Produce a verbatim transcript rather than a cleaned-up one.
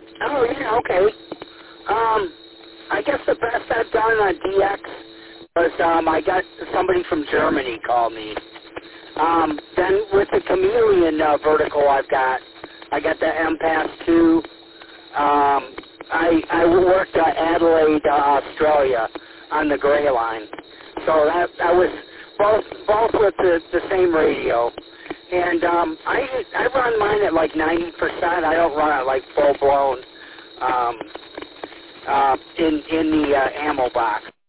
Oh, yeah, okay. Um, I guess the best I've done on D X was um, I got somebody from Germany called me. Um, then with the Chameleon uh, vertical I've got, I got the M Pass two. Um, I, I worked at Adelaide, uh, Australia on the Gray line. So that, that was both both with the, the same radio. And um, I I run mine at like ninety percent. I don't run it like full blown um, uh, in in the uh, ammo box.